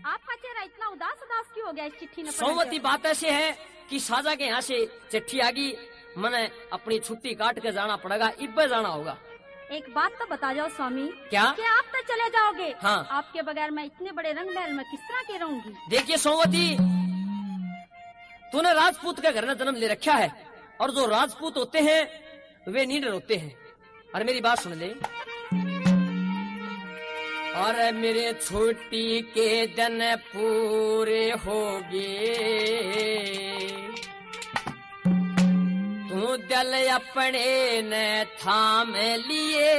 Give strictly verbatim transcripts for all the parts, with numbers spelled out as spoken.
आपका चेहरा इतना उदास उदास क्यों हो गया इस चिट्ठी न पढ़ने सोमवती बात ऐसे है कि साजा के यहाँ से चिट्ठी आ गई, मैंने अपनी छुट्टी काट के जाना पड़ेगा, इब्बे जाना होगा। एक बात तो बता जाओ स्वामी, क्या कि आप तो चले जाओगे? हाँ। आपके बगैर मैं इतने बड़े रंग महल में किस तरह के रहूंगी? देखिए सोमवती, तूने राजपूत के घर में जन्म ले रखा है, और जो राजपूत होते हैं वे नीडर होते हैं। और मेरी बात सुन ले, और मेरे छुट्टी के दिन पूरे हो गए, तू दिल अपने ने थाम लिए,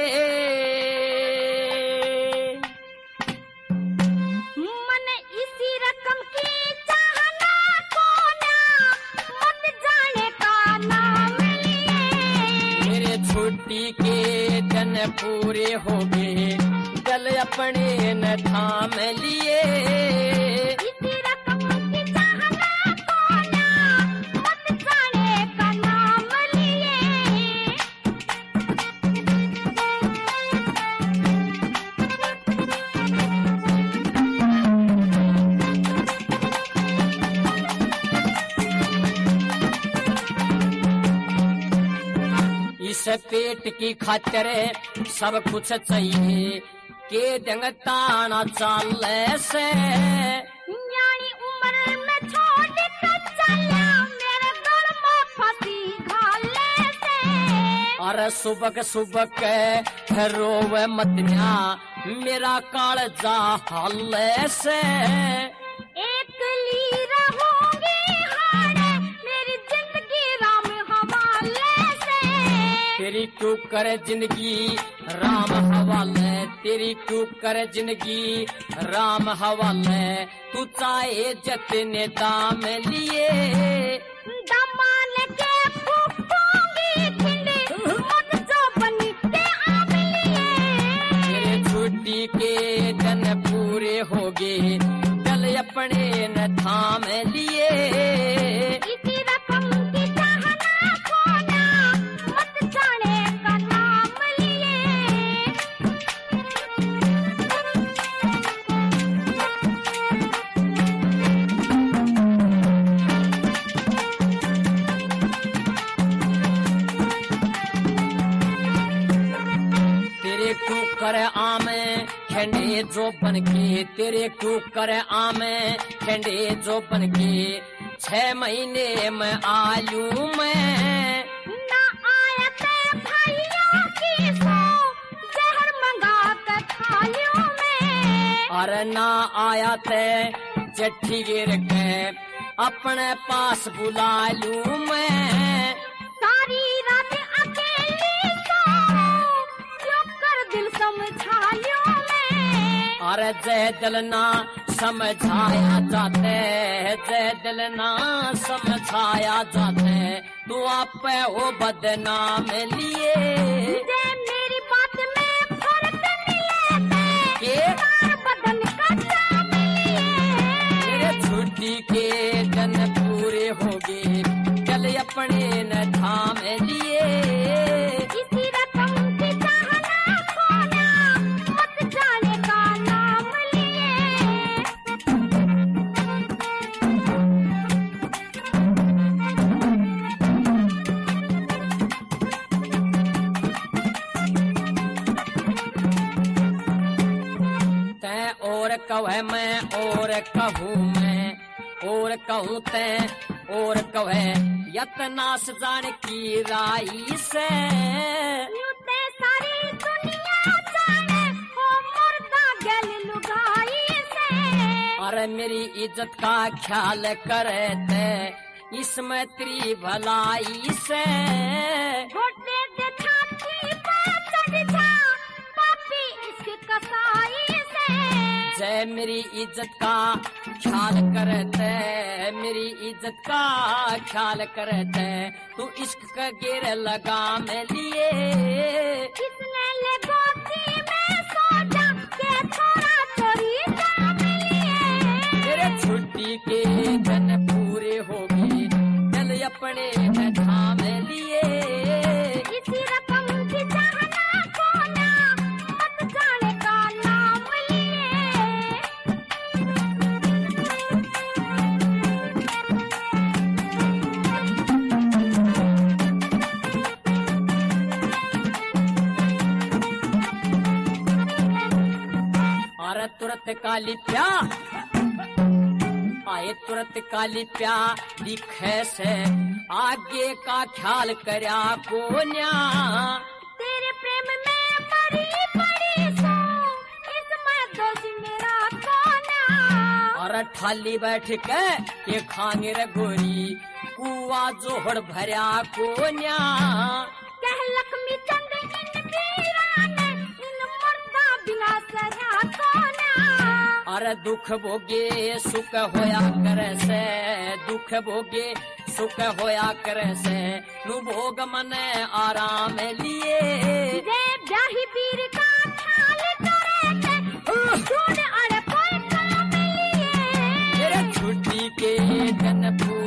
मन इसी रकम की चाहना को ना, मत जाने का नाम लिए। मेरे छुट्टी के दिन पूरे हो गए, दिल अपने न थाम लिए, इसी रकम की चाहना को ना, मत जाने का नाम लिए। इस पेट की खातिर सब कुछ चाहिए, के दंग ताना चाल से, न्याणी उम्र में छोड़ कर चला, मेरे गल में फंसी घाले से। और सुबह सुबह रोवे मतिया, मेरा कालजा हाल से, एकली रहूंगी हारे, मेरी जिंदगी राम हवाले से। तेरी क्यों करे जिंदगी राम हवाले, तेरी क्यों करे जिंदगी राम हवाले, तू चाहे जतने दाम लिए, दमान के फूकूंगी खिंडी, मत जो बनी के आम लिए। तेरे छुट्टी के दिन पूरे हो गए, दिल अपने न थाम लिए, इसी रकम की चाहना को ना, मत जाने का नाम लिए। तेरे क्यों करे आमे खेंडे जो बन के, तेरे क्यों करे आमे खेंडे जो बन के, छह महीने में आलू में ना आया ते भाइयों की सो, जहर मंगा कर थालियों में। और ना आया ते चिट्ठी गिर के अपने पास बुला लूं मैं, सारी रात अकेली सोऊं, जो कर दिल समझा लूं मैं। और जय दिल ना समझाया जाते, जय दिल ना समझाया जाते, तू आप हो बदनाम लिए। जे मेरी बात में फर्क मिले थे, के तार बदन का जाम लिए। तेरे छुट्टी के दिन पूरे हो गए, चल अपने न थाम लिए, इसी रकम की चाहना को ना, मत जाने का नाम लिए। तै और कहे मैं और कहूँ मैं, और कहूँ तै और कहे यतनाश जान की राई से। यूं ते सारी दुनिया जाने, हो मुर्दा गल लुगाई से। और मेरी इज्जत का ख्याल करे थे इसमें तेरी भलाई से। घोटे दे छाती पर चढ़ जा, पापी इस कसाई से। जय मेरी इज्जत का ख्याल करते, मेरी इज्जत का ख्याल करते, तू इश्क का गिर लगा में लिए। किसने ले गोदी में सो जा, के छोरा चोरी जा मिलिए। तेरे छुट्टी के दिन पूरे हो गए, चल अपने न थाम लिए। इसी रकम की चाहना को ना, मत जाने का नाम लिए। तुरंत काली प्या आए तुरंत काली प्या दिखे से आगे का ख्याल करया कोन्या तेरे प्रेम में पड़ी पड़ी सो इसमें दोष मेरा कोना। और ठाली बैठ के ये खांगे रे गोरी कुआ जोहड़ भरया कोन्या कह लक्ष्मी चंद इन वीरा ने इन मर्दा बिना सरा कोना। अरे दुख भोगे सुख होया करे से दुख भोगे सुख होया करे से नु भोग मने आराम लिए जय ब्याही वीर का ख्याल करे के ढूंढ अरे कोई काम लिए। तेरे छुट्टी के दिन